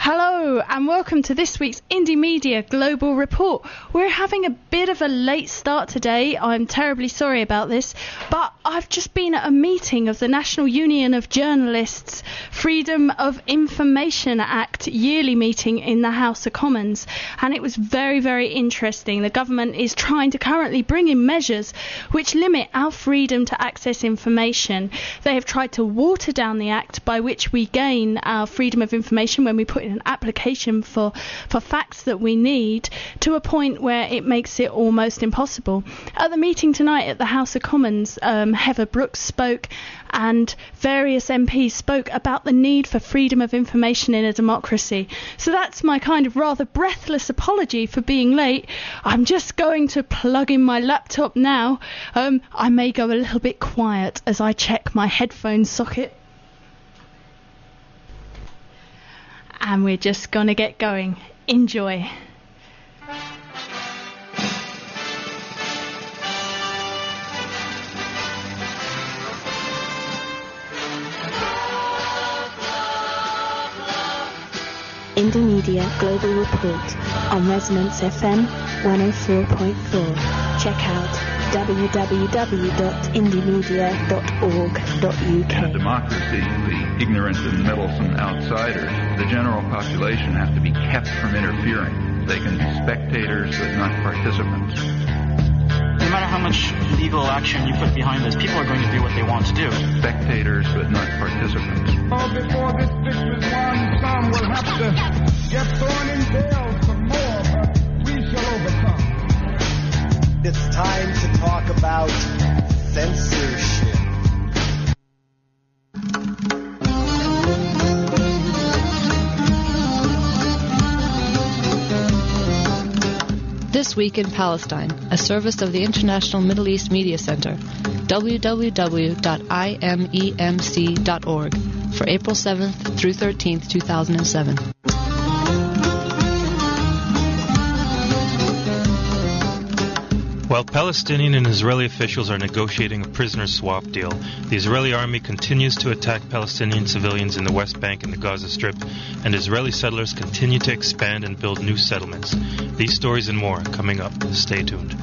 Hello and welcome to this week's Indie Media Global Report. We're having a bit of a late start today. I'm terribly sorry about this, but I've just been at a meeting of the National Union of Journalists Freedom of Information Act yearly meeting in the House of Commons, and it was very, very interesting. The government is trying to currently bring in measures which limit our freedom to access information. They have tried to water down the act by which we gain our freedom of information when we put in an application for facts that we need, to a point where it makes it almost impossible. At the meeting tonight at the House of Commons, Heather Brooks spoke and various MPs spoke about the need for freedom of information in a democracy. So that's my kind of rather breathless apology for being late. I'm just going to plug in my laptop now. I may go a little bit quiet as I check my headphone socket. And we're just going to get going. Enjoy. Indie Media Global Report on Resonance FM 104.4. Check out www.indiemedia.org.uk. In a democracy, the ignorant and meddlesome outsiders, the general population, have to be kept from interfering. They can be spectators but not participants. No matter how much legal action you put behind this, people are going to do what they want to do. Spectators but not participants. Before this fix is won, some will have to get thrown in jail some more, but we shall overcome. It's time to talk about censorship. This Week in Palestine, a service of the International Middle East Media Center, www.imemc.org, for April 7th through 13th, 2007. While Palestinian and Israeli officials are negotiating a prisoner swap deal, the Israeli army continues to attack Palestinian civilians in the West Bank and the Gaza Strip, and Israeli settlers continue to expand and build new settlements. These stories and more coming up. Stay tuned.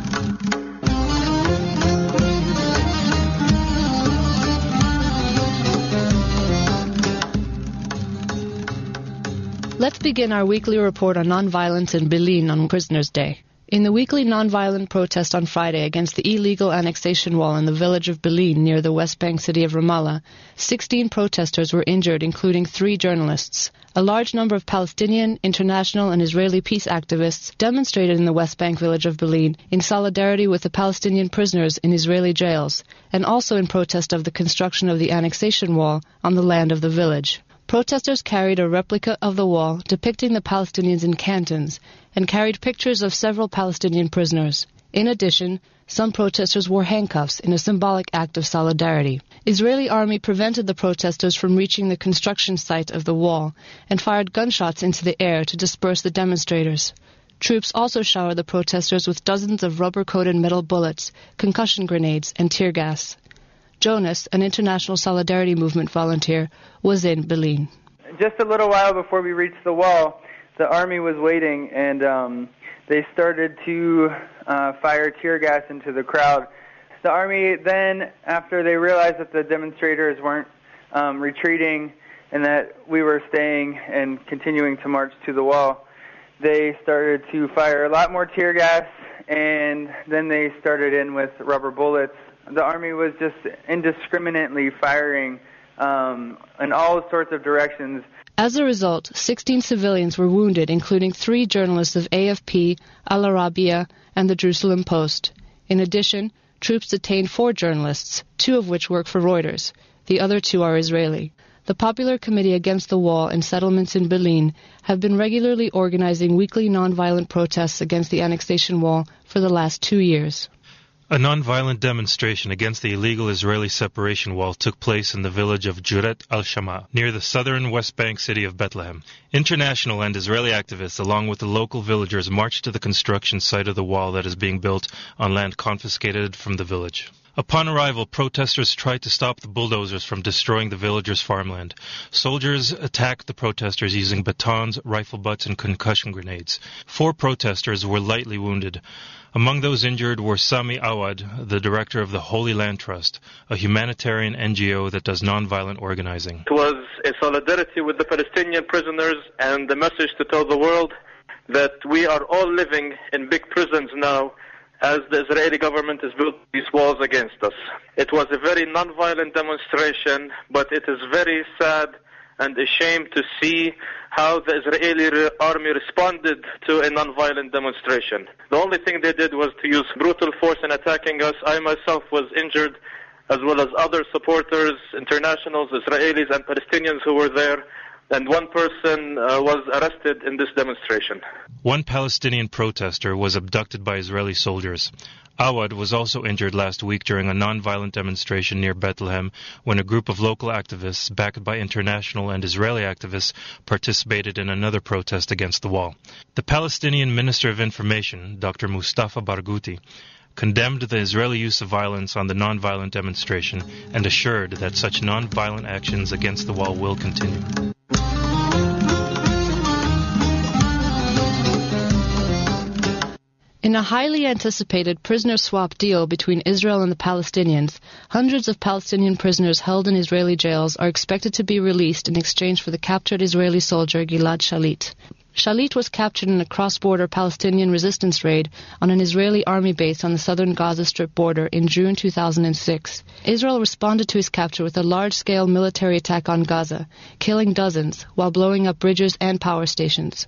Let's begin our weekly report on nonviolence in Bil'in on Prisoners' Day. In the weekly nonviolent protest on Friday against the illegal annexation wall in the village of Bil'in near the West Bank city of Ramallah, 16 protesters were injured, including 3 journalists. A large number of Palestinian, international, and Israeli peace activists demonstrated in the West Bank village of Bil'in in solidarity with the Palestinian prisoners in Israeli jails, and also in protest of the construction of the annexation wall on the land of the village. Protesters carried a replica of the wall depicting the Palestinians in cantons and carried pictures of several Palestinian prisoners. In addition, some protesters wore handcuffs in a symbolic act of solidarity. Israeli army prevented the protesters from reaching the construction site of the wall and fired gunshots into the air to disperse the demonstrators. Troops also showered the protesters with dozens of rubber-coated metal bullets, concussion grenades, and tear gas. Jonas, an international solidarity movement volunteer, was in Bil'in. Just a little while before we reached the wall, the army was waiting, and they started to fire tear gas into the crowd. The army then, after they realized that the demonstrators weren't retreating and that we were staying and continuing to march to the wall, they started to fire a lot more tear gas, and then they started in with rubber bullets. The army was just indiscriminately firing in all sorts of directions. As a result, 16 civilians were wounded, including 3 journalists of AFP, Al Arabiya, and the Jerusalem Post. In addition, troops detained 4 journalists, 2 of which work for Reuters. The other 2 are Israeli. The Popular Committee Against the Wall and settlements in Bil'in have been regularly organizing weekly nonviolent protests against the annexation wall for the last 2 years. A non-violent demonstration against the illegal Israeli separation wall took place in the village of Juret al-Shama, near the southern West Bank city of Bethlehem. International and Israeli activists, along with the local villagers, marched to the construction site of the wall that is being built on land confiscated from the village. Upon arrival, protesters tried to stop the bulldozers from destroying the villagers' farmland. Soldiers attacked the protesters using batons, rifle butts, and concussion grenades. 4 protesters were lightly wounded. Among those injured were Sami Awad, the director of the Holy Land Trust, a humanitarian NGO that does nonviolent organizing. It was a solidarity with the Palestinian prisoners and the message to tell the world that we are all living in big prisons now as the Israeli government has built these walls against us. It was a very nonviolent demonstration, but it is very sad and a shame to see how the Israeli army responded to a nonviolent demonstration. The only thing they did was to use brutal force in attacking us. I myself was injured, as well as other supporters, internationals, Israelis and Palestinians who were there, and one person was arrested in this demonstration. One Palestinian protester was abducted by Israeli soldiers. Awad was also injured last week during a non-violent demonstration near Bethlehem when a group of local activists, backed by international and Israeli activists, participated in another protest against the wall. The Palestinian Minister of Information, Dr. Mustafa Barghouti, condemned the Israeli use of violence on the non-violent demonstration and assured that such non-violent actions against the wall will continue. In a highly anticipated prisoner swap deal between Israel and the Palestinians, hundreds of Palestinian prisoners held in Israeli jails are expected to be released in exchange for the captured Israeli soldier Gilad Shalit. Shalit was captured in a cross-border Palestinian resistance raid on an Israeli army base on the southern Gaza Strip border in June 2006. Israel responded to his capture with a large-scale military attack on Gaza, killing dozens while blowing up bridges and power stations.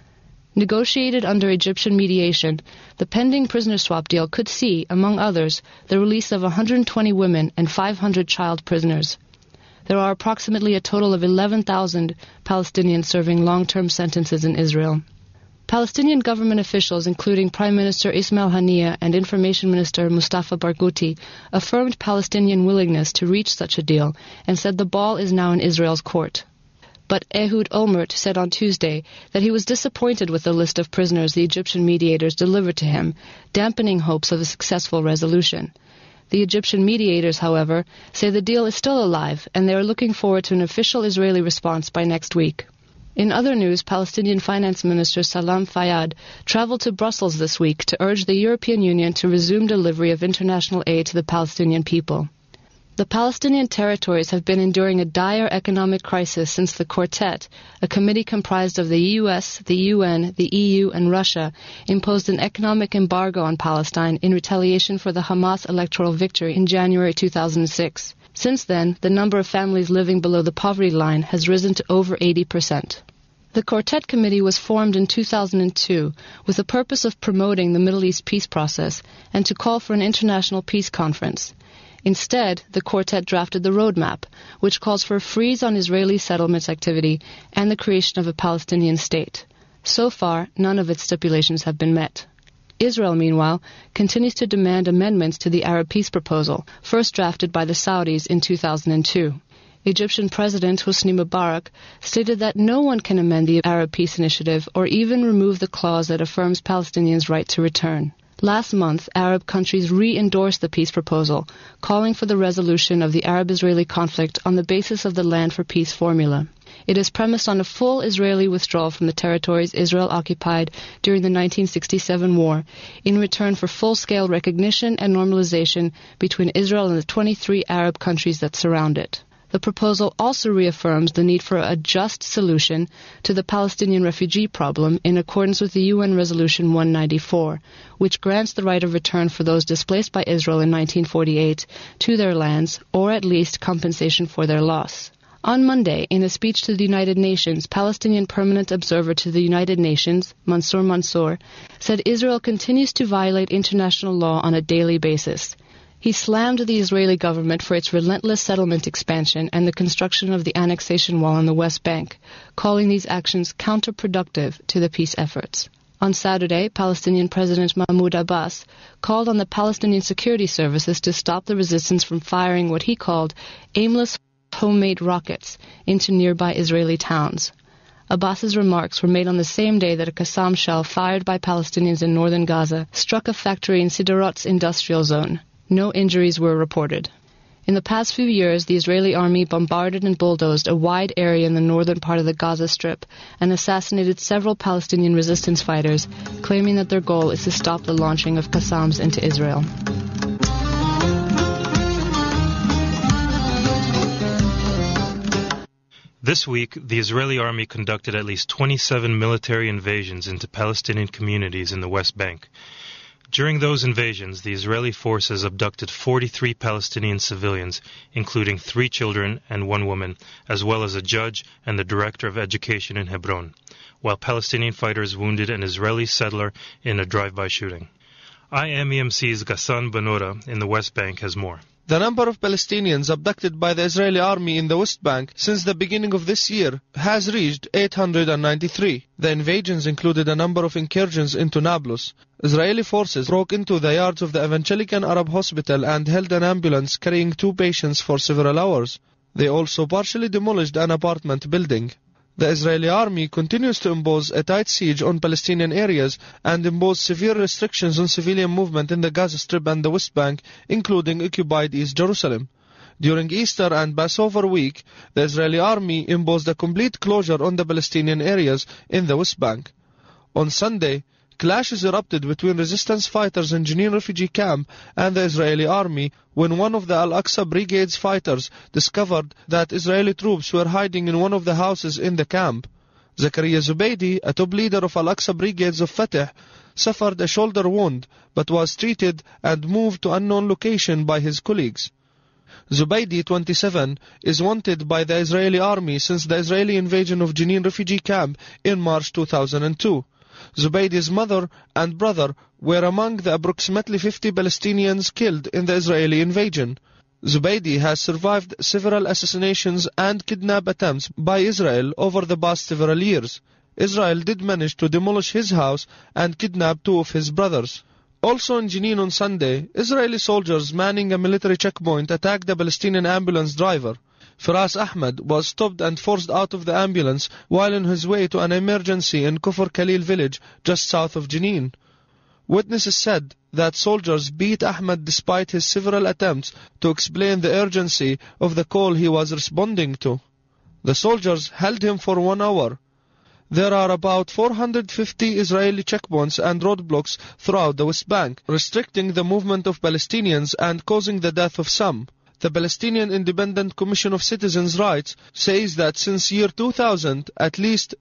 Negotiated under Egyptian mediation, the pending prisoner swap deal could see, among others, the release of 120 women and 500 child prisoners. There are approximately a total of 11,000 Palestinians serving long-term sentences in Israel. Palestinian government officials, including Prime Minister Ismail Haniyeh and Information Minister Mustafa Barghouti, affirmed Palestinian willingness to reach such a deal and said the ball is now in Israel's court. But Ehud Olmert said on Tuesday that he was disappointed with the list of prisoners the Egyptian mediators delivered to him, dampening hopes of a successful resolution. The Egyptian mediators, however, say the deal is still alive and they are looking forward to an official Israeli response by next week. In other news, Palestinian Finance Minister Salam Fayyad traveled to Brussels this week to urge the European Union to resume delivery of international aid to the Palestinian people. The Palestinian territories have been enduring a dire economic crisis since the Quartet, a committee comprised of the US, the UN, the EU, and Russia, imposed an economic embargo on Palestine in retaliation for the Hamas electoral victory in January 2006. Since then, the number of families living below the poverty line has risen to over 80%. The Quartet Committee was formed in 2002 with the purpose of promoting the Middle East peace process and to call for an international peace conference. Instead, the Quartet drafted the roadmap, which calls for a freeze on Israeli settlements activity and the creation of a Palestinian state. So far, none of its stipulations have been met. Israel, meanwhile, continues to demand amendments to the Arab peace proposal, first drafted by the Saudis in 2002. Egyptian President Hosni Mubarak stated that no one can amend the Arab Peace Initiative or even remove the clause that affirms Palestinians' right to return. Last month, Arab countries re-endorsed the peace proposal, calling for the resolution of the Arab-Israeli conflict on the basis of the Land for Peace formula. It is premised on a full Israeli withdrawal from the territories Israel occupied during the 1967 war, in return for full-scale recognition and normalization between Israel and the 23 Arab countries that surround it. The proposal also reaffirms the need for a just solution to the Palestinian refugee problem in accordance with the UN Resolution 194, which grants the right of return for those displaced by Israel in 1948 to their lands, or at least compensation for their loss. On Monday, in a speech to the United Nations, Palestinian Permanent Observer to the United Nations, Mansour Mansour, said Israel continues to violate international law on a daily basis. He slammed the Israeli government for its relentless settlement expansion and the construction of the annexation wall on the West Bank, calling these actions counterproductive to the peace efforts. On Saturday, Palestinian President Mahmoud Abbas called on the Palestinian security services to stop the resistance from firing what he called aimless homemade rockets into nearby Israeli towns. Abbas's remarks were made on the same day that a Qassam shell fired by Palestinians in northern Gaza struck a factory in Sderot's industrial zone. No injuries were reported. In the past few years, the Israeli army bombarded and bulldozed a wide area in the northern part of the Gaza Strip and assassinated several Palestinian resistance fighters, claiming that their goal is to stop the launching of Qassams into Israel. This week, the Israeli army conducted at least 27 military invasions into Palestinian communities in the West Bank. During those invasions, the Israeli forces abducted 43 Palestinian civilians, including 3 children and 1 woman, as well as a judge and the director of education in Hebron, while Palestinian fighters wounded an Israeli settler in a drive-by shooting. IMEMC's Ghassan Bannoura in the West Bank has more. The number of Palestinians abducted by the Israeli army in the West Bank since the beginning of this year has reached 893. The invasions included a number of incursions into Nablus. Israeli forces broke into the yards of the Evangelical Arab Hospital and held an ambulance carrying 2 patients for several hours. They also partially demolished an apartment building. The Israeli army continues to impose a tight siege on Palestinian areas and impose severe restrictions on civilian movement in the Gaza Strip and the West Bank, including occupied East Jerusalem. During Easter and Passover week, the Israeli army imposed a complete closure on the Palestinian areas in the West Bank. On Sunday, clashes erupted between resistance fighters in Jenin refugee camp and the Israeli army when one of the Al-Aqsa Brigade's fighters discovered that Israeli troops were hiding in one of the houses in the camp. Zakaria Zubaydi, a top leader of Al-Aqsa Brigades of Fatah, suffered a shoulder wound but was treated and moved to unknown location by his colleagues. Zubaydi, 27, is wanted by the Israeli army since the Israeli invasion of Jenin refugee camp in March 2002. Zubaydi's mother and brother were among the approximately 50 Palestinians killed in the Israeli invasion. Zubaydi has survived several assassinations and kidnap attempts by Israel over the past several years. Israel did manage to demolish his house and kidnap 2 of his brothers. Also in Jenin on Sunday, Israeli soldiers manning a military checkpoint attacked the Palestinian ambulance driver. Firas Ahmed was stopped and forced out of the ambulance while on his way to an emergency in Kufr Khalil village just south of Jenin. Witnesses said that soldiers beat Ahmed despite his several attempts to explain the urgency of the call he was responding to. The soldiers held him for 1 hour. There are about 450 Israeli checkpoints and roadblocks throughout the West Bank, restricting the movement of Palestinians and causing the death of some. The Palestinian Independent Commission of Citizens' Rights says that since year 2000, at least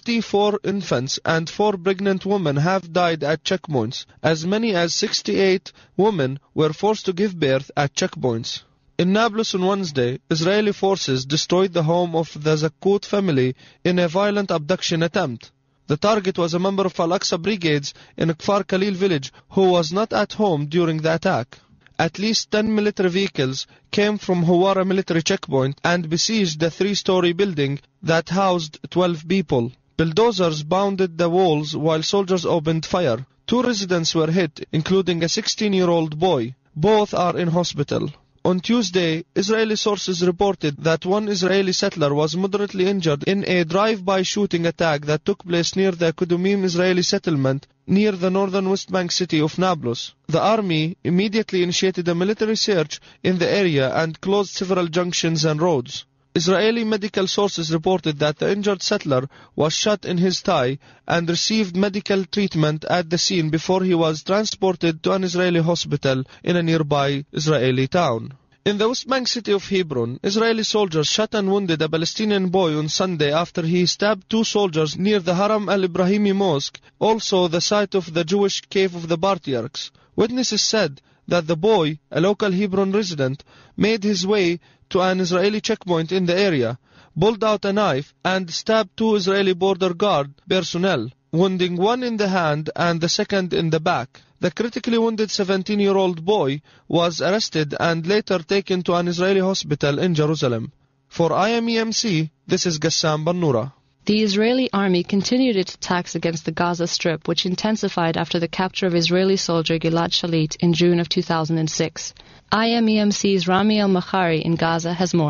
34 infants and 4 pregnant women have died at checkpoints. As many as 68 women were forced to give birth at checkpoints. In Nablus on Wednesday, Israeli forces destroyed the home of the Zakut family in a violent abduction attempt. The target was a member of Al-Aqsa Brigades in Kfar Khalil village who was not at home during the attack. At least 10 military vehicles came from Huwara military checkpoint and besieged the 3-story building that housed 12 people. Bulldozers bounded the walls while soldiers opened fire. 2 residents were hit, including a 16-year-old boy. Both are in hospital. On Tuesday, Israeli sources reported that 1 Israeli settler was moderately injured in a drive-by shooting attack that took place near the Kudumim Israeli settlement near the northern West Bank city of Nablus. The army immediately initiated a military search in the area and closed several junctions and roads. Israeli medical sources reported that the injured settler was shot in his thigh and received medical treatment at the scene before he was transported to an Israeli hospital in a nearby Israeli town. In the West Bank city of Hebron, Israeli soldiers shot and wounded a Palestinian boy on Sunday after he stabbed 2 soldiers near the Haram al-Ibrahimi Mosque, also the site of the Jewish Cave of the Patriarchs. Witnesses said that the boy, a local Hebron resident, made his way to an Israeli checkpoint in the area, pulled out a knife and stabbed 2 Israeli border guard personnel, wounding 1 in the hand and the second in the back. The critically wounded 17-year-old boy was arrested and later taken to an Israeli hospital in Jerusalem. For IMEMC, this is Ghassan Bannoura. The Israeli army continued its attacks against the Gaza Strip, which intensified after the capture of Israeli soldier Gilad Shalit in June of 2006. IMEMC's Rami El-Makhari in Gaza has more.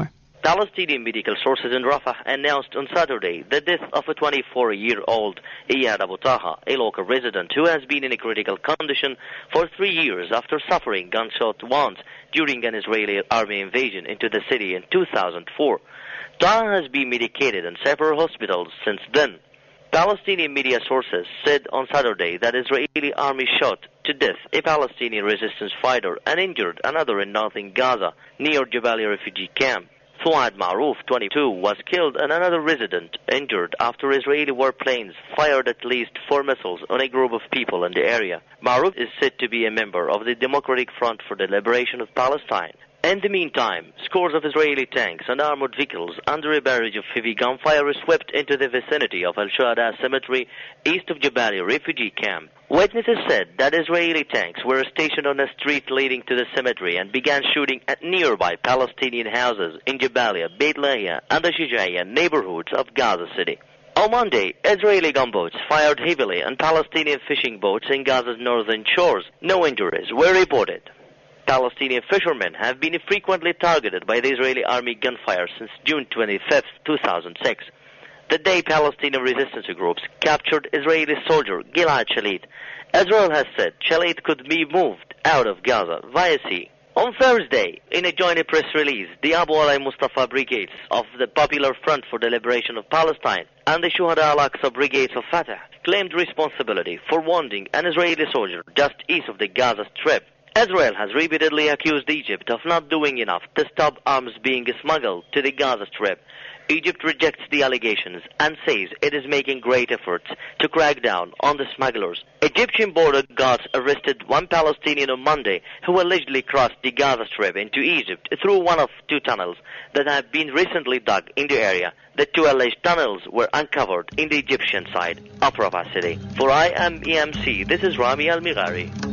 Palestinian medical sources in Rafah announced on Saturday the death of a 24-year-old Iyad Abu Taha, a local resident who has been in a critical condition for 3 years after suffering gunshot wounds during an Israeli army invasion into the city in 2004. Taha has been medicated in several hospitals since then. Palestinian media sources said on Saturday that Israeli army shot to death a Palestinian resistance fighter and injured another in northern Gaza near Jabalia refugee camp. Fuad Maruf, 22, was killed and another resident injured after Israeli warplanes fired at least 4 missiles on a group of people in the area. Maruf is said to be a member of the Democratic Front for the Liberation of Palestine. In the meantime, scores of Israeli tanks and armored vehicles under a barrage of heavy gunfire swept into the vicinity of Al-Shuhada cemetery east of Jabalia refugee camp. Witnesses said that Israeli tanks were stationed on a street leading to the cemetery and began shooting at nearby Palestinian houses in Jabalia, Beit Lahia, and the Shijaiya neighborhoods of Gaza City. On Monday, Israeli gunboats fired heavily on Palestinian fishing boats in Gaza's northern shores. No injuries were reported. Palestinian fishermen have been frequently targeted by the Israeli army gunfire since June 25, 2006. The day Palestinian resistance groups captured Israeli soldier Gilad Shalit. Israel has said Shalit could be moved out of Gaza via sea. On Thursday, in a joint press release, the Abu Ali Mustafa brigades of the Popular Front for the Liberation of Palestine and the Shuhada al-Aqsa brigades of Fatah claimed responsibility for wounding an Israeli soldier just east of the Gaza Strip. Israel has repeatedly accused Egypt of not doing enough to stop arms being smuggled to the Gaza Strip. Egypt rejects the allegations and says it is making great efforts to crack down on the smugglers. Egyptian border guards arrested one Palestinian on Monday who allegedly crossed the Gaza Strip into Egypt through one of 2 tunnels that have been recently dug in the area. The 2 alleged tunnels were uncovered in the Egyptian side of Rafah City. For IMEMC, this is Rami Al-Mighari.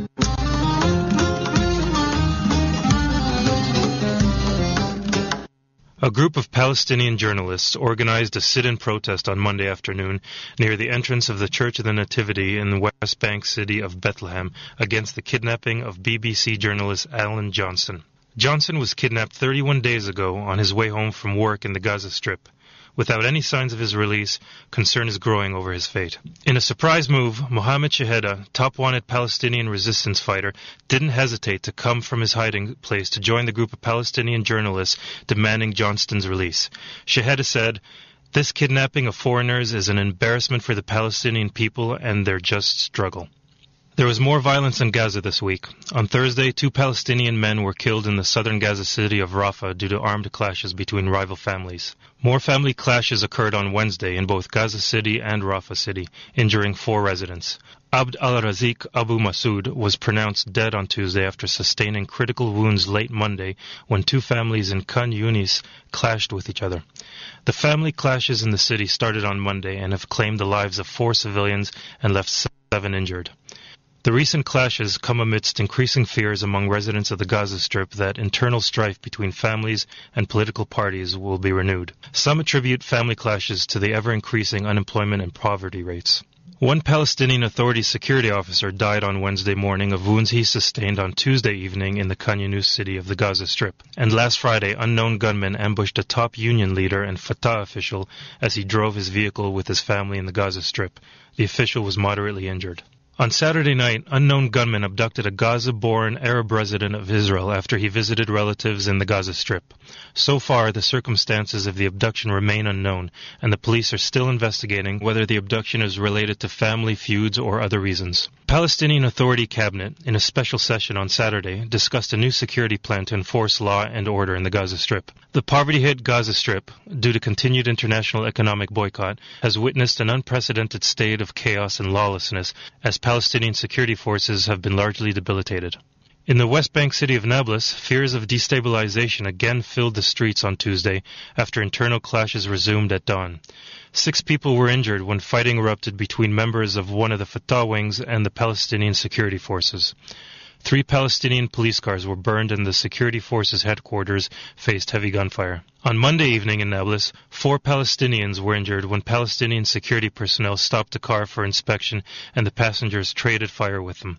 A group of Palestinian journalists organized a sit-in protest on Monday afternoon near the entrance of the Church of the Nativity in the West Bank city of Bethlehem against the kidnapping of BBC journalist Alan Johnson. Johnson was kidnapped 31 days ago on his way home from work in the Gaza Strip. Without any signs of his release, concern is growing over his fate. In a surprise move, Mohammed Sheheda, top-wanted Palestinian resistance fighter, didn't hesitate to come from his hiding place to join the group of Palestinian journalists demanding Johnston's release. Sheheda said, "This kidnapping of foreigners is an embarrassment for the Palestinian people and their just struggle." There was more violence in Gaza this week. On Thursday, 2 Palestinian men were killed in the southern Gaza city of Rafah due to armed clashes between rival families. More family clashes occurred on Wednesday in both Gaza City and Rafah City, injuring 4 residents. Abd al-Razik Abu Masoud was pronounced dead on Tuesday after sustaining critical wounds late Monday when 2 families in Khan Yunis clashed with each other. The family clashes in the city started on Monday and have claimed the lives of 4 civilians and left 7 injured. The recent clashes come amidst increasing fears among residents of the Gaza Strip that internal strife between families and political parties will be renewed. Some attribute family clashes to the ever-increasing unemployment and poverty rates. One Palestinian Authority security officer died on Wednesday morning of wounds he sustained on Tuesday evening in the Khan Yunis city of the Gaza Strip. And last Friday, unknown gunmen ambushed a top union leader and Fatah official as he drove his vehicle with his family in the Gaza Strip. The official was moderately injured. On Saturday night, unknown gunmen abducted a Gaza-born Arab resident of Israel after he visited relatives in the Gaza Strip. So far, the circumstances of the abduction remain unknown, and the police are still investigating whether the abduction is related to family feuds or other reasons. Palestinian Authority Cabinet, in a special session on Saturday, discussed a new security plan to enforce law and order in the Gaza Strip. The poverty-hit Gaza Strip, due to continued international economic boycott, has witnessed an unprecedented state of chaos and lawlessness as Palestinian security forces have been largely debilitated. In the West Bank city of Nablus, fears of destabilization again filled the streets on Tuesday after internal clashes resumed at dawn. 6 people were injured when fighting erupted between members of one of the Fatah wings and the Palestinian security forces. 3 Palestinian police cars were burned and the security forces headquarters faced heavy gunfire. On Monday evening in Nablus, 4 Palestinians were injured when Palestinian security personnel stopped a car for inspection and the passengers traded fire with them.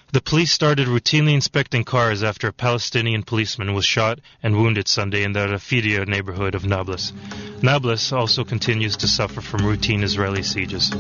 The police started routinely inspecting cars after a Palestinian policeman was shot and wounded Sunday in the Rafidia neighborhood of Nablus. Nablus also continues to suffer from routine Israeli sieges.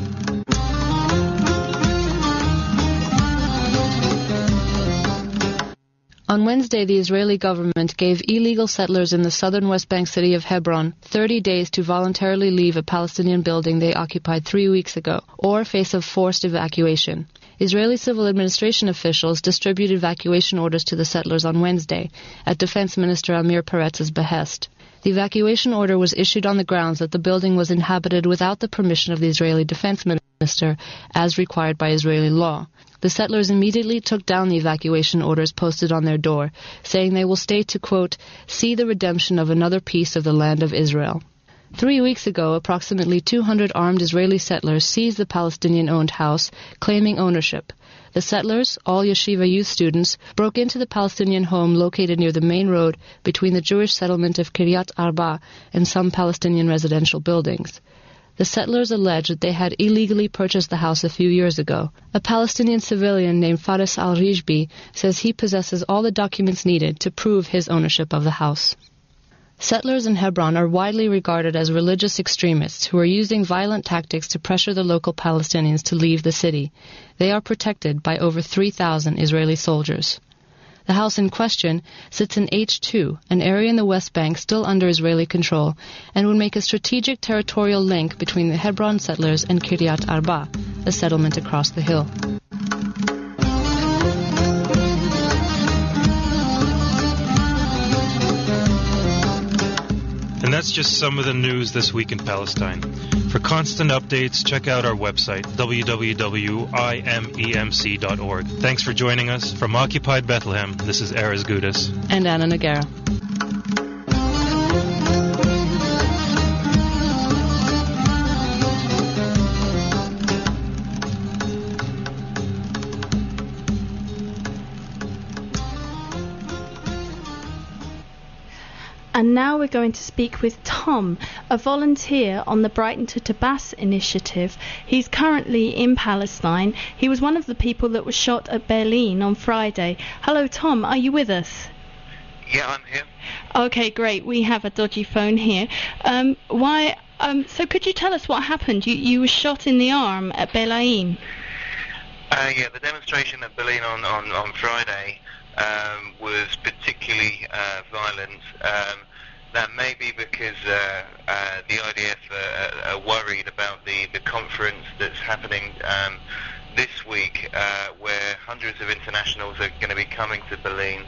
On Wednesday, the Israeli government gave illegal settlers in the southern West Bank city of Hebron 30 days to voluntarily leave a Palestinian building they occupied 3 weeks ago, or face a forced evacuation. Israeli civil administration officials distributed evacuation orders to the settlers on Wednesday, at Defense Minister Amir Peretz's behest. The evacuation order was issued on the grounds that the building was inhabited without the permission of the Israeli Defense Minister, as required by Israeli law. The settlers immediately took down the evacuation orders posted on their door, saying they will stay to, quote, see the redemption of another piece of the land of Israel. 3 weeks ago, approximately 200 armed Israeli settlers seized the Palestinian-owned house, claiming ownership. The settlers, all yeshiva youth students, broke into the Palestinian home located near the main road between the Jewish settlement of Kiryat Arba and some Palestinian residential buildings. The settlers allege that they had illegally purchased the house a few years ago. A Palestinian civilian named Faris al-Rijbi says he possesses all the documents needed to prove his ownership of the house. Settlers in Hebron are widely regarded as religious extremists who are using violent tactics to pressure the local Palestinians to leave the city. They are protected by over 3,000 Israeli soldiers. The house in question sits in H2, an area in the West Bank still under Israeli control, and would make a strategic territorial link between the Hebron settlers and Kiryat Arba, a settlement across the hill. And that's just some of the news this week in Palestine. For constant updates, check out our website, www.imemc.org. Thanks for joining us. From Occupied Bethlehem, this is Erez Gudis. And Anna Nagara. And now we're going to speak with Tom, a volunteer on the Brighton to Tabas initiative. He's currently in Palestine. He was one of the people that was shot at Berlin on Friday. Hello, Tom. Are you with us? Yeah, I'm here. Okay, great. We have a dodgy phone here. So could you tell us what happened? You were shot in the arm at Berlin. Yeah, the demonstration at Berlin on Friday was particularly violent. That may be because the IDF are worried about the conference that's happening this week, where hundreds of internationals are going to be coming to Berlin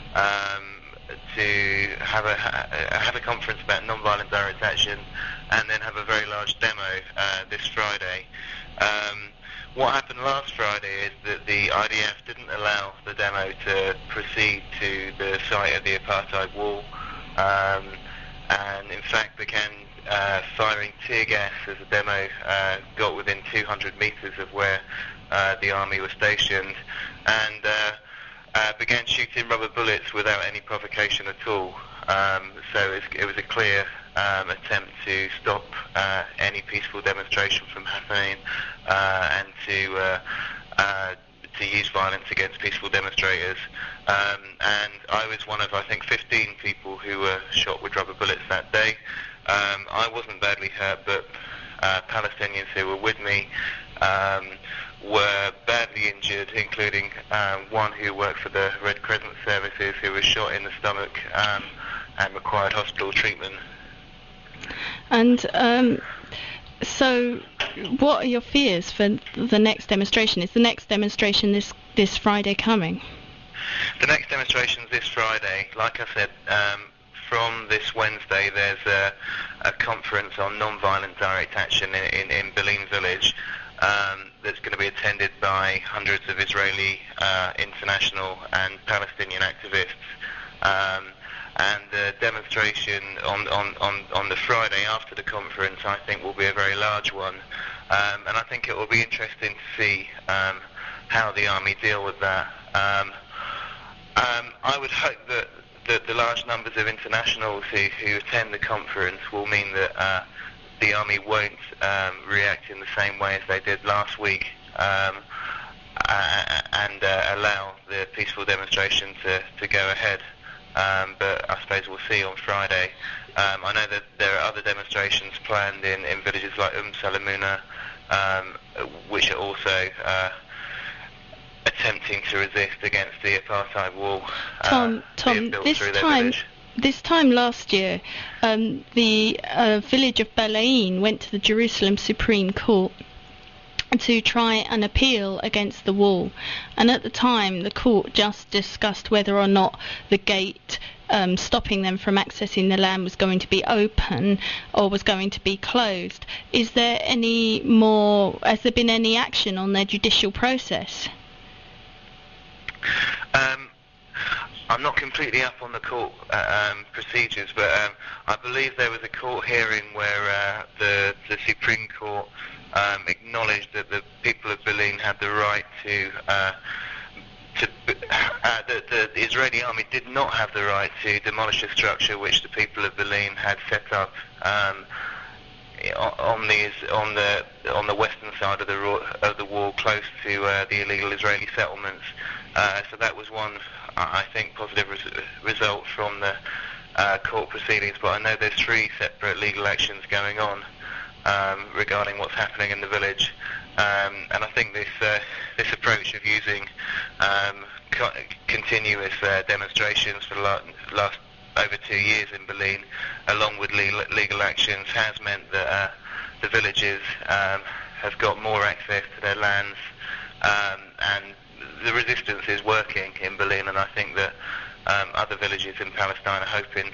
to have a conference about non-violent direct action, and then have a very large demo this Friday. What happened last Friday is that the IDF didn't allow the demo to proceed to the site of the apartheid wall, and in fact began firing tear gas as the demo got within 200 meters of where the army was stationed, and began shooting rubber bullets without any provocation at all. So it was a clear attempt to stop any peaceful demonstration from happening, and to use violence against peaceful demonstrators. And I was one of, I think, 15 people who were shot with rubber bullets that day. I wasn't badly hurt, but Palestinians who were with me were badly injured, including one who worked for the Red Crescent Services, who was shot in the stomach and required hospital treatment. And so what are your fears for the next demonstration? Is the next demonstration this Friday coming? The next demonstration is this Friday. Like I said, from this Wednesday there's a conference on non-violent direct action in Berlin Village that's going to be attended by hundreds of Israeli, international and Palestinian activists. And the demonstration on the Friday after the conference, I think, will be a very large one. And I think it will be interesting to see how the army deal with that. I would hope that the large numbers of internationals who attend the conference will mean that the army won't react in the same way as they did last week. and allow the peaceful demonstration to go ahead. But I suppose we'll see on Friday. I know that there are other demonstrations planned in villages like Salamuna, which are also attempting to resist against the apartheid wall. Tom, this time last year, the village of Belain went to the Jerusalem Supreme Court to try and appeal against the wall, and at the time the court just discussed whether or not the gate stopping them from accessing the land was going to be open or was going to be closed. Has there been any action on their judicial process? I'm not completely up on the court procedures, but I believe there was a court hearing where the Supreme Court acknowledged that the people of Belain had the right the Israeli army did not have the right to demolish a structure which the people of Belain had set up on the western side of the wall, close to the illegal Israeli settlements. So that was one, I think, positive result from the court proceedings. But I know there's 3 separate legal actions going on regarding what's happening in the village, and I think this approach of using continuous demonstrations for the last over 2 years in Belain, along with legal actions, has meant that the villagers have got more access to their lands, and the resistance is working in Belain, and I think that other villages in Palestine are hoping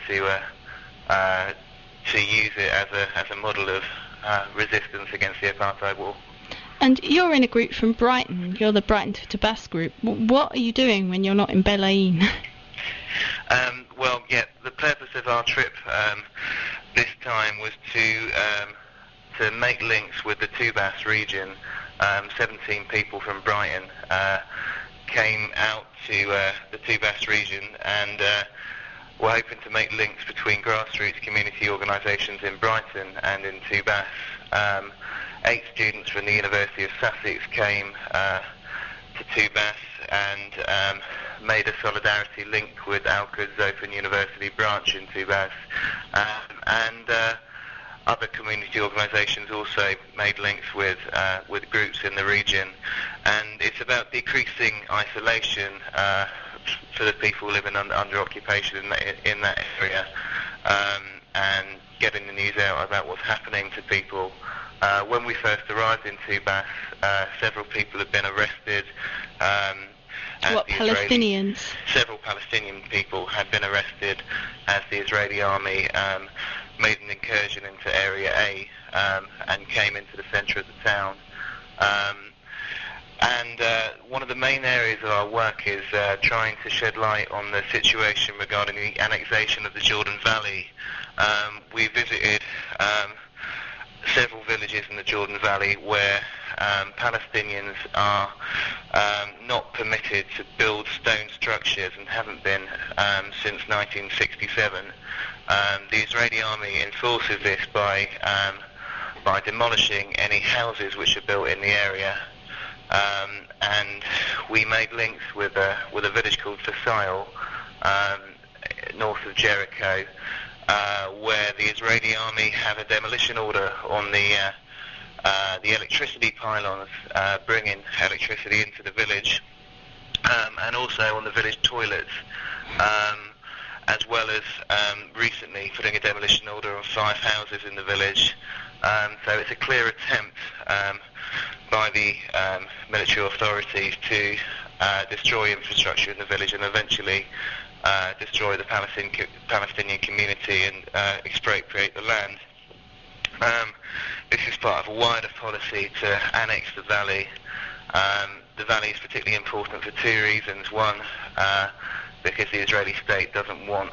to use it as a model of resistance against the apartheid wall. And you're in a group from Brighton. You're the Brighton to Tabas group. What are you doing when you're not in Belain? Well, yeah, the purpose of our trip this time was to make links with the Tubas region. 17 people from Brighton came out to the Tubas region, and we're hoping to make links between grassroots community organisations in Brighton and in Tubas. 8 students from the University of Sussex came to Tubas and made a solidarity link with Al-Quds Open University branch in Tubas, and other community organisations also made links with groups in the region, and it's about decreasing isolation for the people living under occupation in that area, and getting the news out about what's happening to people. When we first arrived in Tubas, several people had been arrested. What, Palestinians? Several Palestinian people had been arrested as the Israeli army made an incursion into Area A and came into the centre of the town. And one of the main areas of our work is trying to shed light on the situation regarding the annexation of the Jordan Valley. We visited several villages in the Jordan Valley where Palestinians are not permitted to build stone structures and haven't been since 1967. The Israeli army enforces this by demolishing any houses which are built in the area, and we made links with a village called Fasail, north of Jericho, where the Israeli army have a demolition order on the electricity pylons bringing electricity into the village, and also on the village toilets, as well as recently putting a demolition order on 5 houses in the village. So it's a clear attempt by the military authorities to destroy infrastructure in the village and eventually destroy the Palestinian community and expropriate the land. This is part of a wider policy to annex the valley. The valley is particularly important for 2 reasons. One, because the Israeli state doesn't want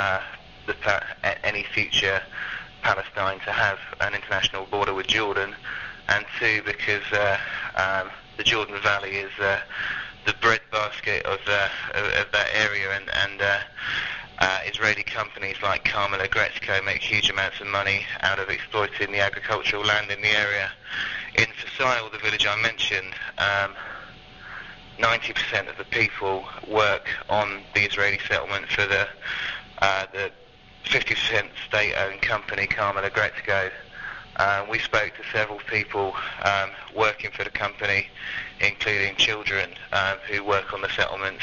any future Palestine to have an international border with Jordan, and 2, because the Jordan Valley is the breadbasket of that area, and Israeli companies like Carmel Agretzko make huge amounts of money out of exploiting the agricultural land in the area. In Fasail, the village I mentioned, 90% of the people work on the Israeli settlement for the 50% state-owned company, Carmel Agretzko. We spoke to several people working for the company, including children who work on the settlements,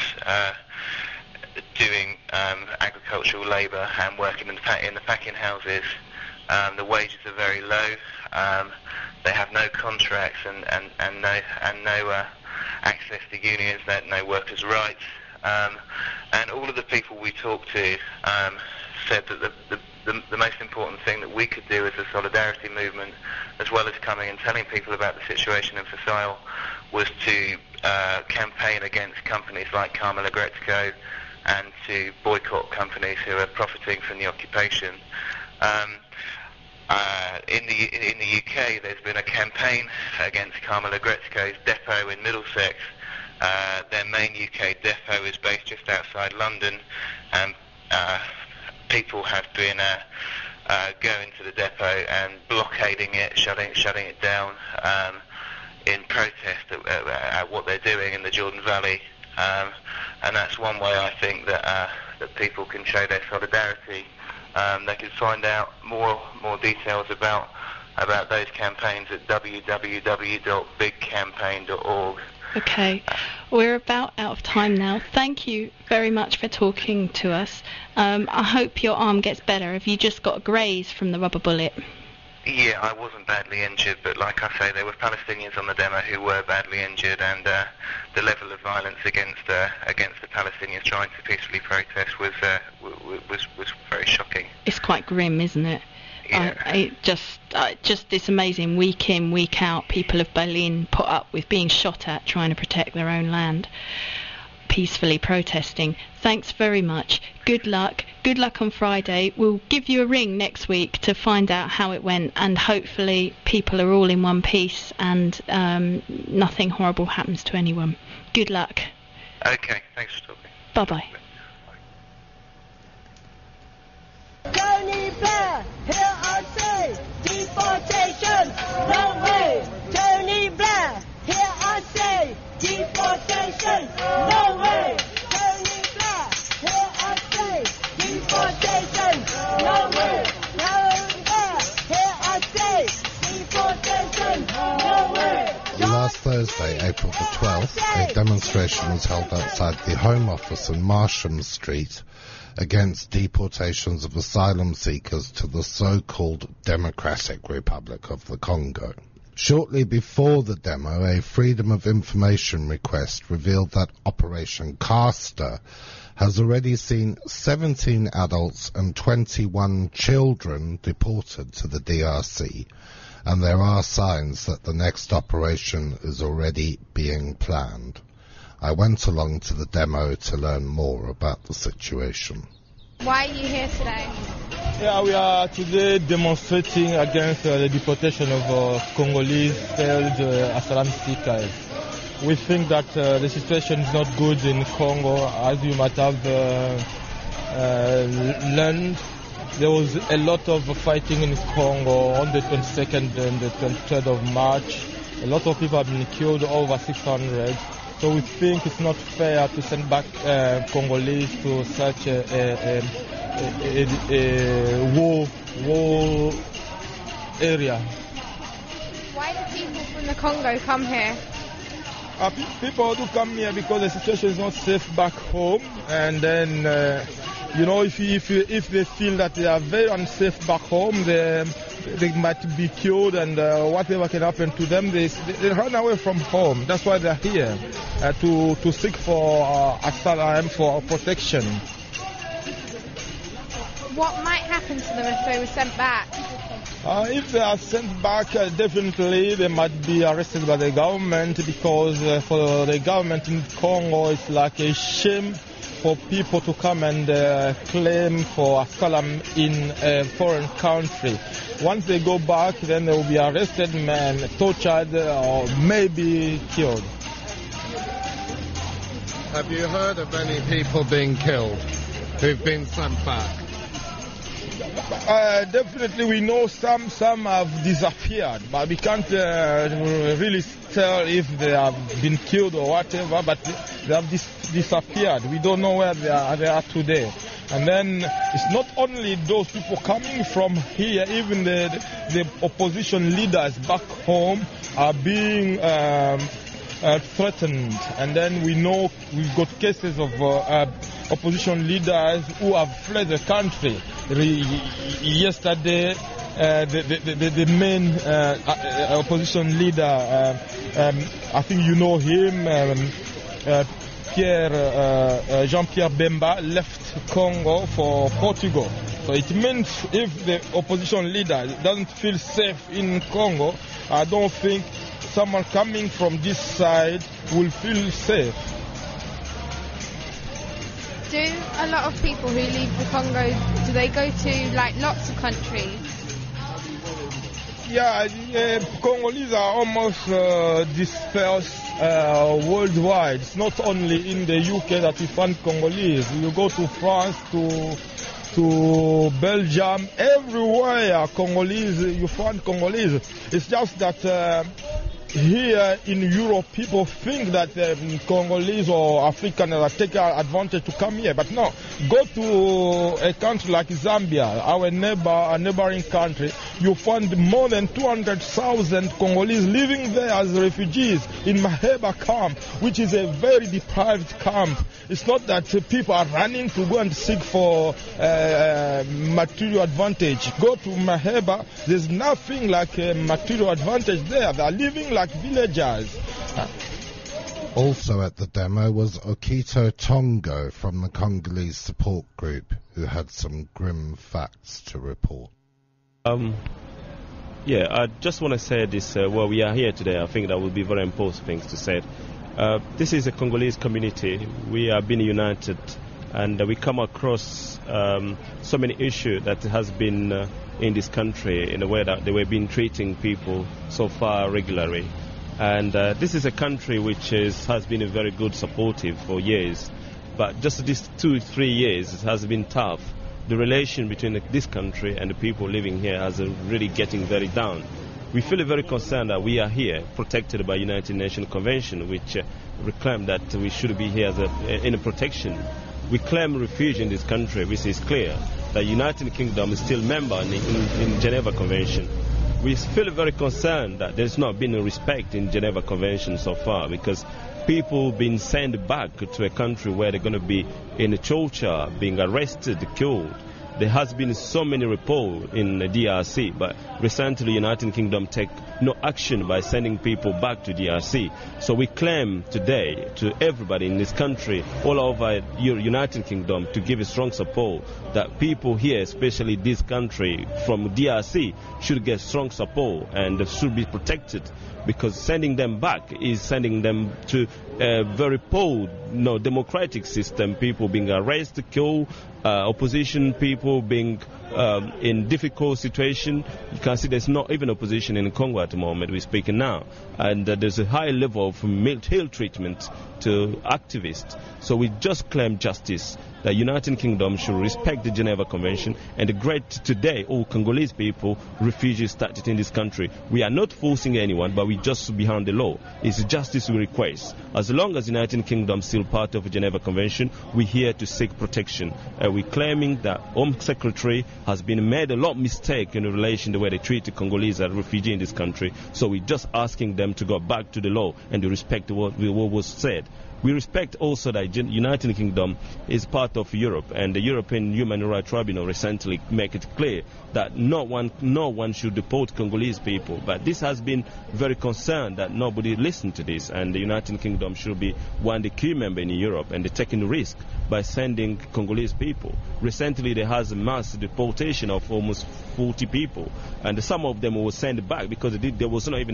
doing agricultural labour and working in the packing houses. The wages are very low. They have no contracts and no access to unions, no workers' rights. And all of the people we talked to said that the most important thing that we could do as a solidarity movement, as well as coming and telling people about the situation in Fasil, was to campaign against companies like Carmel Agretzko and to boycott companies who are profiting from the occupation. In the UK, there's been a campaign against Carmel Agretzko's depot in Middlesex. Their main UK depot is based just outside London, and people have been going to the depot and blockading it, shutting it down in protest at what they're doing in the Jordan Valley. And that's one way I think that people can show their solidarity. They can find out more details about those campaigns at www.bigcampaign.org. Okay, we're about out of time now. Thank you very much for talking to us. I hope your arm gets better. Have you just got a graze from the rubber bullet? Yeah, I wasn't badly injured, but like I say, there were Palestinians on the demo who were badly injured, and the level of violence against the Palestinians trying to peacefully protest was very shocking. It's quite grim, isn't it? Yeah. Just this amazing week in, week out, people of Berlin put up with being shot at trying to protect their own land, peacefully protesting. Thanks very much. Good luck on Friday. We'll give you a ring next week to find out how it went, and hopefully people are all in one piece and nothing horrible happens to anyone. Good luck. Okay, thanks for talking. Bye-bye. Tony Blair, here I say, deportation, no way. Tony Blair, here I say, deportation, no way. Tony Blair, here I say, deportation, no way. Tony Blair, here I say, deportation, no way. Last Thursday, April the 12th, a demonstration was held outside the Home Office in Marsham Street against deportations of asylum seekers to the so-called Democratic Republic of the Congo. Shortly before the demo, a Freedom of Information request revealed that Operation Castor has already seen 17 adults and 21 children deported to the DRC, and there are signs that the next operation is already being planned. I went along to the demo to learn more about the situation. Why are you here today? Yeah, we are today demonstrating against the deportation of Congolese failed asylum seekers. We think that the situation is not good in Congo. As you might have learned, there was a lot of fighting in Congo on the 22nd and the 23rd of March. A lot of people have been killed, over 600. So we think it's not fair to send back Congolese to such a war area. Why do people from the Congo come here? People do come here because the situation is not safe back home, and then if they feel that they are very unsafe back home, they might be killed, and whatever can happen to them, they run away from home. That's why they're here, to seek for asylum, for protection. What might happen to them if they were sent back? If they are sent back, definitely they might be arrested by the government, because for the government in Congo, it's like a shame for people to come and claim for asylum in a foreign country. Once they go back, then they will be arrested and tortured or maybe killed. Have you heard of any people being killed who've been sent back? Definitely we know some have disappeared, but we can't really tell if they have been killed or whatever, but they have disappeared. We don't know where they are today. And then it's not only those people coming from here, even the opposition leaders back home are being threatened. And then we know we've got cases of opposition leaders who have fled the country. Yesterday, the main opposition leader, I think you know him, Jean-Pierre Bemba, left Congo for Portugal. So it means if the opposition leader doesn't feel safe in Congo, I don't think someone coming from this side will feel safe. Do a lot of people who leave the Congo, do they go to like lots of countries? Yeah, Congolese are almost dispersed worldwide. It's not only in the UK that we find Congolese. You go to France, to Belgium, everywhere Congolese, you find Congolese. It's just that here in Europe, people think that Congolese or Africans are taking advantage to come here. But no, go to a country like Zambia, our neighboring country, you find more than 200,000 Congolese living there as refugees in Maheba camp, which is a very deprived camp. It's not that people are running to go and seek for material advantage. Go to Maheba, there's nothing like material advantage there. They are living like villagers. Also at the demo was Okito Tongo from the Congolese support group, who had some grim facts to report. Yeah, I just want to say this, while we are here today, I think that would be very important things to say. This is a Congolese community. We are being united, and we come across so many issues that has been in this country in a way that they were been treating people so far regularly. And this is a country which has been a very good supportive for years, but just these 2-3 years it has been tough. The relation between this country and the people living here has really getting very down. We feel very concerned that we are here protected by United Nations Convention, which reclaim that we should be here as in a protection. We claim refuge in this country, which is clear that United Kingdom is still member in Geneva Convention. We feel very concerned that there's not been a respect in Geneva Convention so far, because people being sent back to a country where they're going to be in a torture, being arrested, killed. There has been so many reports in the DRC, but recently United Kingdom take no action by sending people back to DRC. So we claim today to everybody in this country, all over United Kingdom, to give a strong support that people here, especially this country from DRC, should get strong support and should be protected, because sending them back is sending them to a very poor, democratic system. People being arrested, killed, opposition people being in difficult situation. You can see there's not even opposition in Congo at the moment we're speaking now, and there's a high level of ill treatment to activists. So we just claim justice, that United Kingdom should respect the Geneva Convention, and the great today, all Congolese people, refugees started in this country. We are not forcing anyone, but we just behind the law. It's justice we request. As long as United Kingdom is still part of the Geneva Convention, we're here to seek protection. We're claiming that Home Secretary has been made a lot of mistake in relation to the way they treat the Congolese as refugees in this country. So we're just asking them to go back to the law and to respect what was said. We respect also that United Kingdom is part of Europe, and the European Human Rights Tribunal recently make it clear that no one should deport Congolese people. But this has been very concerned that nobody listened to this, and the United Kingdom should be one of the key members in Europe, and they're taking risk by sending Congolese people. Recently there has a mass deportation of almost 40 people, and some of them were sent back because there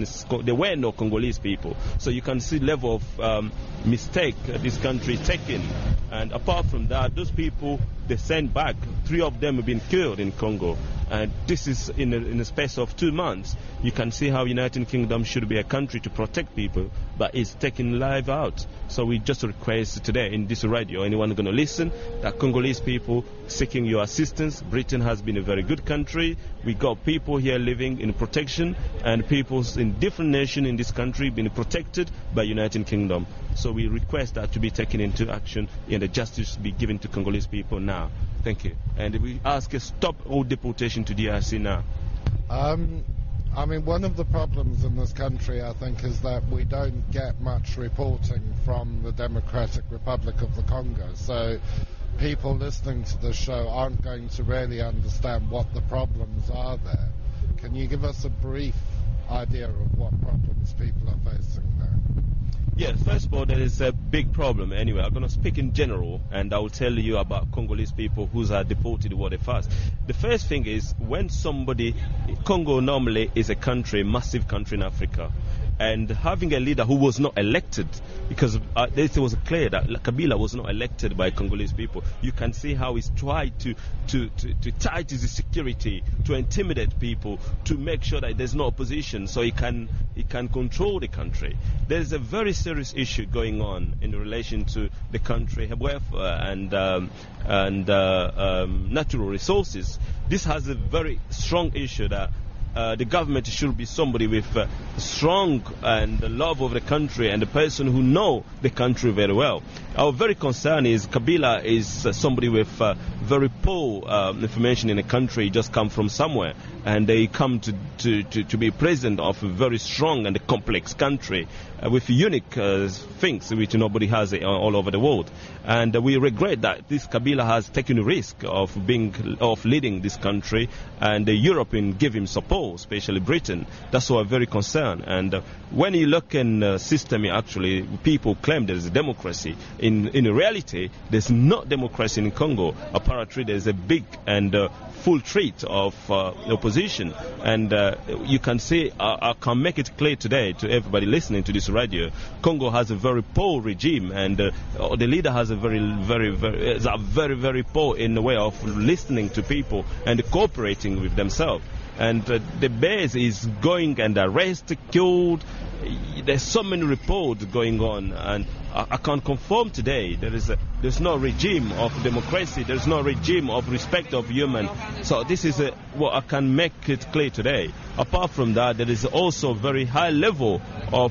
were no Congolese people. So you can see level of mistake this country is taking. And apart from that, those people they sent back. 3 of them have been killed in Congo. And this is in a space of 2 months. You can see how United Kingdom should be a country to protect people, but it's taking life out. So we just request today in this radio, anyone going to listen, that Congolese people seeking your assistance. Britain has been a very good country. We got people here living in protection, and people in different nations in this country being protected by United Kingdom. So we request that to be taken into action and the justice be given to Congolese people now. Thank you. And we ask a stop all deportation to DRC now. I mean, one of the problems in this country, I think, is that we don't get much reporting from the Democratic Republic of the Congo. So people listening to the show aren't going to really understand what the problems are there. Can you give us a brief idea of what problems people are facing there? Yes, first of all, there is a big problem. Anyway, I'm going to speak in general, and I will tell you about Congolese people who are deported what they fast. The first thing is when Congo normally is a country, massive country in Africa, and having a leader who was not elected, because it was clear that Kabila was not elected by Congolese people. You can see how he's tried to tight his security, to intimidate people, to make sure that there's no opposition, so he can control the country. There's a very serious issue going on in relation to the country welfare and natural resources. This has a very strong issue that the government should be somebody with strong and love of the country and a person who know the country very well. Our very concern is Kabila is somebody with very poor information in the country. He just come from somewhere, and they come to be president of a very strong and complex country with unique things which nobody has all over the world. And we regret that this Kabila has taken a risk of leading this country, and Europe give him support, especially Britain. That's why I'm very concerned. And when you look in the system, actually, people claim there is a democracy. In reality, there's not democracy in Congo. Apparently, there's a big and full threat of opposition. And you can see, I can make it clear today to everybody listening to this radio, Congo has a very poor regime, and the leader has a very poor in the way of listening to people and cooperating with themselves. And the base is going and arrest, killed. There's so many reports going on, and I can confirm today there's no regime of democracy, there's no regime of respect of human. So this is what I can make it clear today. Apart from that, there is also very high level of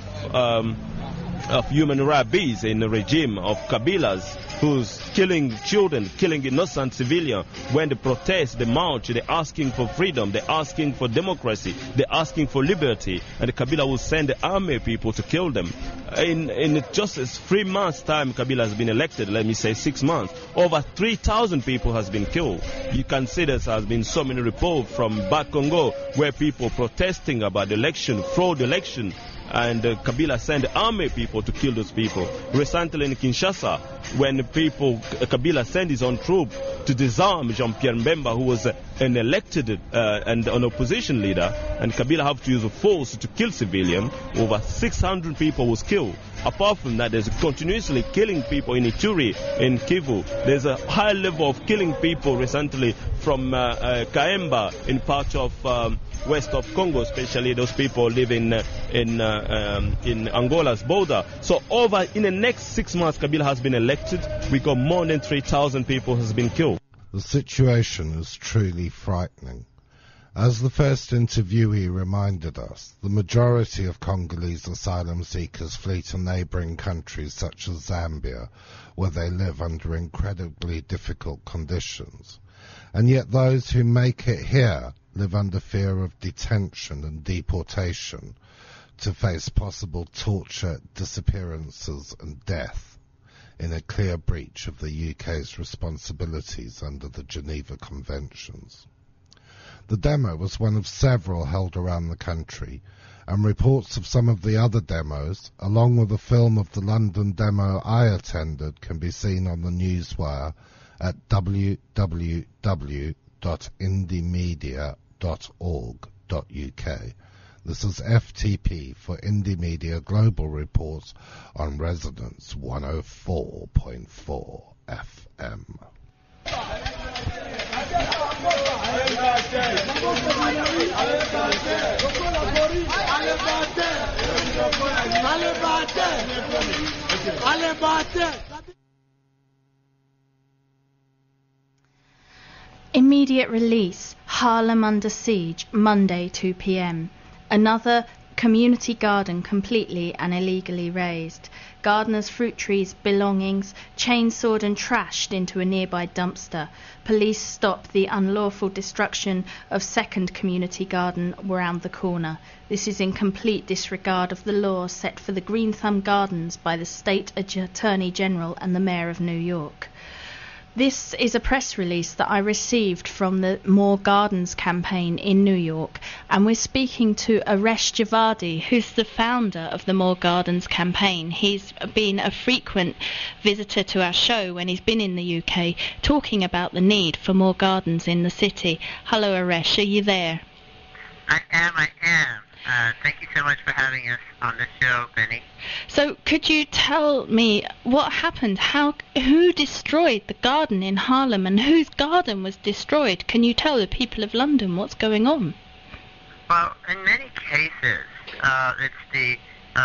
human rabbis in the regime of Kabilas, who's killing children, killing innocent civilians. When they protest, they march, they're asking for freedom, they're asking for democracy, they're asking for liberty, and the Kabila will send the army people to kill them. In just 3 months' time, Kabila has been elected, let me say 6 months, over 3,000 people has been killed. You can see there has been so many reports from back Congo where people protesting about the election, fraud election, and Kabila sent army people to kill those people. Recently in Kinshasa, when Kabila sent his own troop to disarm Jean-Pierre Mbemba, who was an elected and an opposition leader, and Kabila have to use force to kill civilians, over 600 people was killed. Apart from that, there's continuously killing people in Ituri, in Kivu. There's a high level of killing people recently from Kaemba in parts of west of Congo, especially those people living in Angola's border. So in the next 6 months, Kabila has been elected. We got more than 3,000 people has been killed. The situation is truly frightening. As the first interviewee reminded us, the majority of Congolese asylum seekers flee to neighbouring countries such as Zambia, where they live under incredibly difficult conditions. And yet those who make it here live under fear of detention and deportation, to face possible torture, disappearances and death, in a clear breach of the UK's responsibilities under the Geneva Conventions. The demo was one of several held around the country, and reports of some of the other demos, along with a film of the London demo I attended, can be seen on the Newswire at www.indiemedia.org.uk. This is FTP for Indie Media Global Report on Resonance 104.4 FM. Immediate release, Harlem under siege, Monday 2 p.m. Another community garden completely and illegally razed. Gardeners' fruit trees, belongings, chainsawed and trashed into a nearby dumpster. Police stop the unlawful destruction of second community garden round the corner. This is in complete disregard of the law set for the Green Thumb Gardens by the State Attorney General and the Mayor of New York. This is a press release that I received from the More Gardens campaign in New York, and we're speaking to Aresh Javadi, who's the founder of the More Gardens campaign. He's been a frequent visitor to our show when he's been in the UK, talking about the need for more gardens in the city. Hello, Aresh, are you there? I am. Thank you so much for having us on the show, Benny. So could you tell me what happened? Who destroyed the garden in Harlem, and whose garden was destroyed? Can you tell the people of London what's going on? Well, in many cases, it's the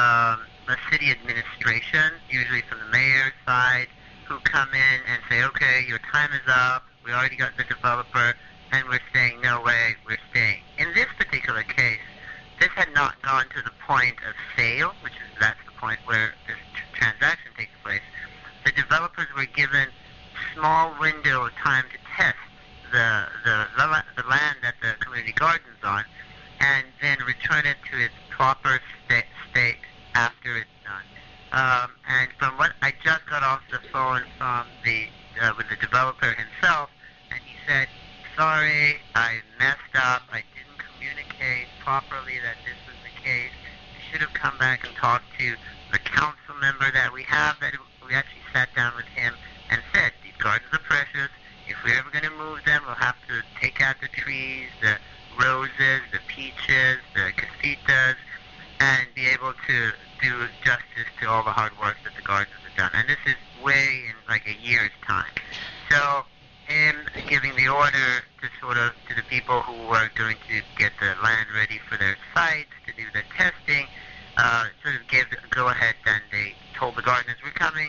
city administration, usually from the mayor's side, who come in and say, okay, your time is up, we already got the developer, and we're saying, no way, we're staying. In this particular case, this had not gone to the point of sale, that's the point where this transaction takes place. The developers were given small window of time to test the land that the community garden's on, and then return it to its proper state after it's done. And from what I just got off the phone from with the developer himself, and he said, sorry, I messed up, I didn't communicate properly that this was the case. We should have come back and talked to the council member that we have, that we actually sat down with him and said, these gardens are precious. If we're ever going to move them, we'll have to take out the trees, the roses, the peaches, the casitas, and be able to do justice to all the hard work that the gardens have done. And this is way in like a year's time. So him giving the order to the people who were going to get the land ready for their sites to do the testing, sort of gave the go-ahead. Then they told the gardeners we're coming,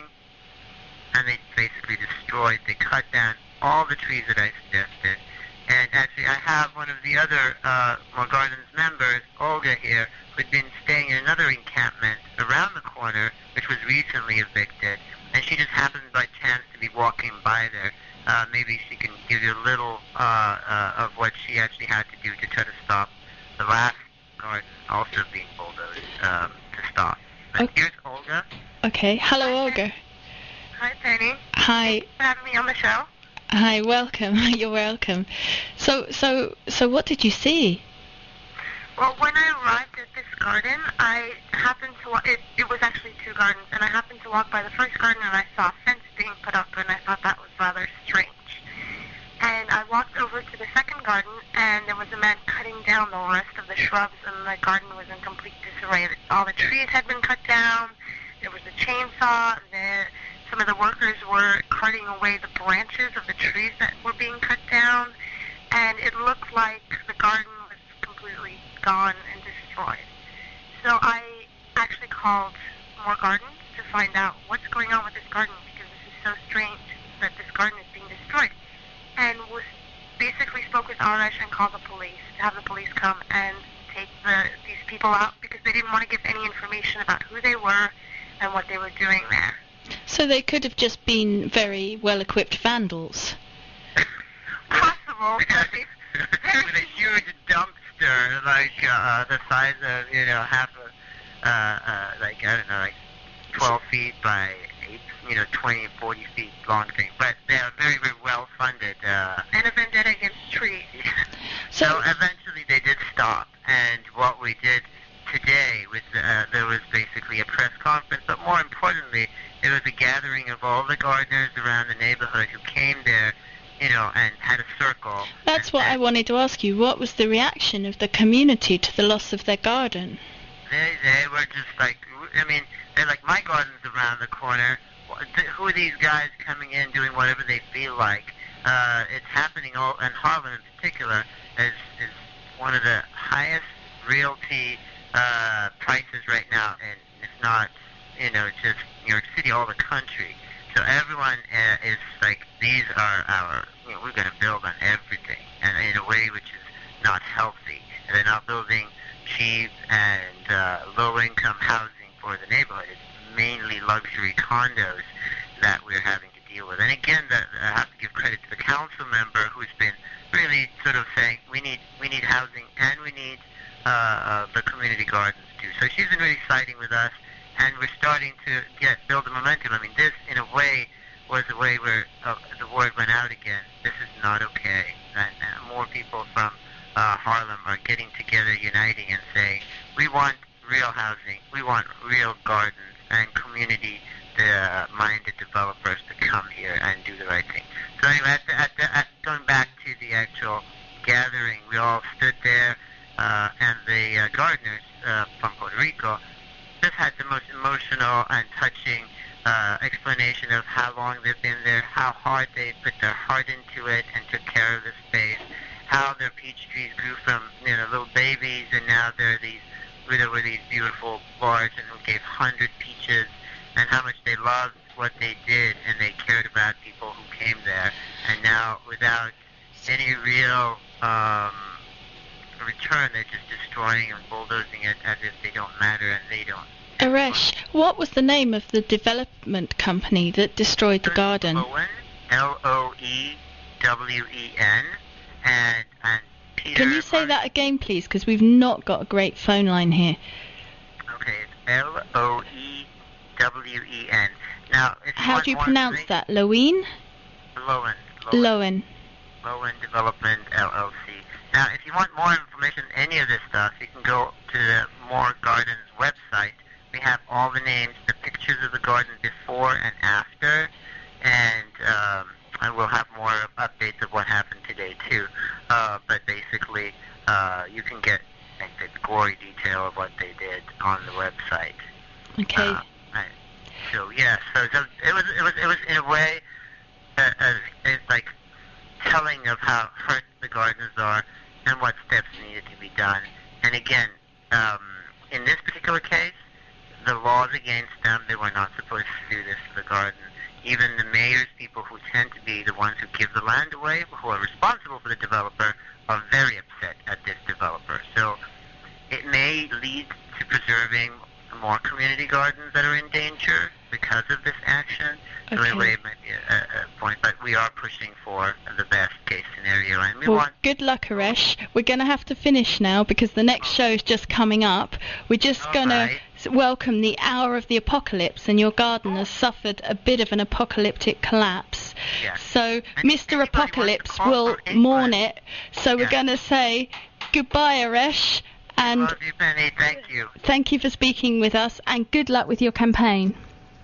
and they basically they cut down all the trees that I suggested. And actually, I have one of the other More Gardens members, Olga here, who had been staying in another encampment around the corner, which was recently evicted, and she just happened by chance to be walking by there. Maybe she can give you a little of what she actually had to do to try to stop the last garden also being bulldozed to stop. But here's Olga. Okay. Hello, Olga. Hi, Penny. Hi. Thanks for having me on the show. Hi, welcome. You're welcome. So what did you see? Well, when I arrived at this garden, I happened to walk, it was actually two gardens, and I happened to walk by the first garden and I saw a fence being put up, and I thought that was rather strange. And I walked over to the second garden, and there was a man cutting down the rest of the shrubs, and the garden was in complete disarray. All the trees had been cut down, there was a chainsaw, some of the workers were carting away the branches of the trees that were being cut down, and it looked like the garden was completely gone and destroyed. So I actually called More Gardens to find out what's going on with this garden, because this is so strange that this garden is being destroyed. And basically spoke with Arash and called the police, to have the police come and take these people out, because they didn't want to give any information about who they were and what they were doing there. So they could have just been very well-equipped vandals. Possible. With a huge dumpster, like the size of, half a, like 12 feet by 8, 20, 40 feet long thing. But they are very, very well funded. And a vendetta against trees. So eventually they did stop, and what we did today was there was basically a press conference, but more importantly, it was a gathering of all the gardeners around the neighborhood who came there, and had a circle. That's what I wanted to ask you. What was the reaction of the community to the loss of their garden? They were just like, they're like, my garden's around the corner. Who are these guys coming in doing whatever they feel like? it's happening all, and Harlem in particular is one of the highest realty prices right now, and if not, just New York City, all the country. So everyone is like, these are our, we're going to build on everything, and in a way which is not healthy. And they're not building cheap and low-income housing for the neighborhood. It's mainly luxury condos that we're having to deal with. And again, I have to give credit to the council member who's been really sort of saying we need housing and we need the community gardens too. So she's been really siding with us, and we're starting to build the momentum. I mean, this in a way was a way where the word went out again. This is not okay. And more people from Harlem are getting together, uniting, and saying we want real housing, we want real gardens and community-minded developers to come here and do the right thing. So anyway, going back to the actual gathering, we all stood there, and the gardeners from Puerto Rico just had the most emotional and touching explanation of how long they've been there, how hard they put their heart into it and took care of the space, how their peach trees grew from little babies, and now they're these beautiful large, and who gave 100 peaches, and how much they loved what they did, and they cared about people who came there. And now, without any real return, they're just destroying and bulldozing it as if they don't matter, and they don't. Arash, what was the name of the development company that destroyed the garden? Lowen, Loewen, and Peter. Can you say that again, please? Because we've not got a great phone line here. Okay, it's Loewen. Now, how do you pronounce that? Lowen? Lowen. Lowen Development LLC. Now, if you want more information on any of this stuff, you can go to the More Gardens website. We have all the names, the pictures of the garden before and after, and we'll have more updates of what happened today too. But basically, you can get the gory detail of what they did on the website. Okay. So yeah, so it was in a way it's like telling of how hurt the gardeners are and what steps needed to be done. And again, in this particular case, the laws against them, they were not supposed to do this to the garden. Even the mayor's people, who tend to be the ones who give the land away, who are responsible for the developer, are very upset at this developer. So it may lead to preserving more community gardens that are in danger because of this action. So anyway, it might be a point, but we are pushing for the best case scenario. And good luck, Arash. We're going to have to finish now because the next show is just coming up. We're just going to welcome the hour of the apocalypse, and your garden has suffered a bit of an apocalyptic collapse. Yes. So Mr. Apocalypse will mourn it. So we're going to say goodbye, Arash. And love you, Penny. Thank you. Thank you for speaking with us, and good luck with your campaign.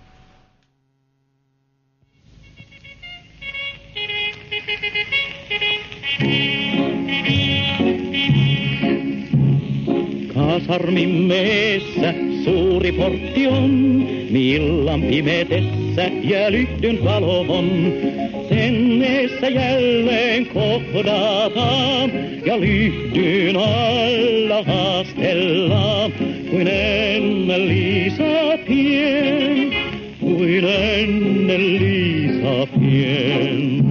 Kasarmimeessä suuri portti on, illan pimetessä ja lyhdyn valo on. Sen eessä jälleen kohdataan ja lyhdyn alla haastellaan, kuin ennen Liisa pien, kuin ennen Liisa pien.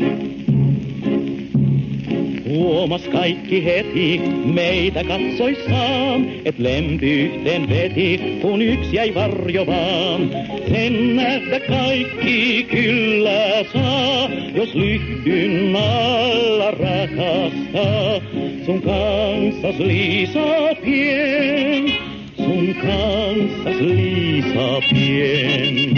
Huomas kaikki heti, meitä katsoissaan, et lempyyhteen veti, kun yksi jäi varjo vaan. Sen nähdä kaikki kyllä saa, jos lyhdyn alla rakastaa. Sun kanssas Liisa pien, sun kanssas Liisa pien.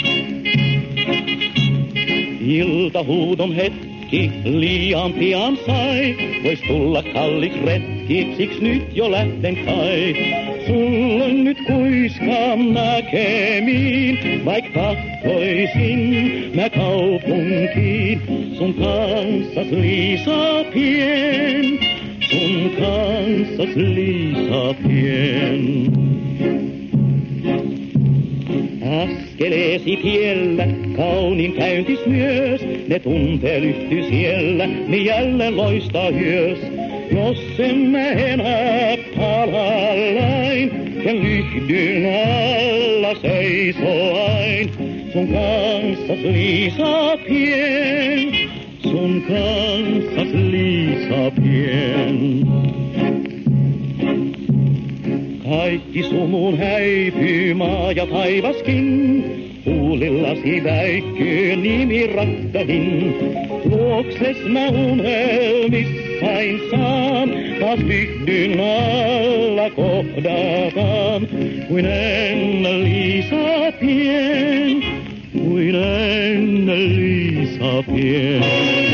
Iltahuudon hetki. Liian pian sai, vois tulla kallis retki, siks nyt jo lähten kai. Sulla on nyt kuiskaan näkemiin, vaik tahtoisin mä kaupunkiin. Sun kanssas Liisa pien, sun kanssas Liisa pien. Askeleesi tiellä, kauniin käyntis myös, ne tuntee lyhty siellä, me jälleen loistaa hyös. Jos en mä enää palallain, ken lyhdyn alla seisoo ain. Sun kanssas Liisa pien, sun kanssas Liisa pien. Kaikki sumun häipyy, maa ja taivaskin, huulillasi väikkyy nimi rakkahin. Luokses mä unelmissain saan, taas lyhdyn alla kohdataan. Kuin ennen Liisa pien, kuin ennen Liisa pien.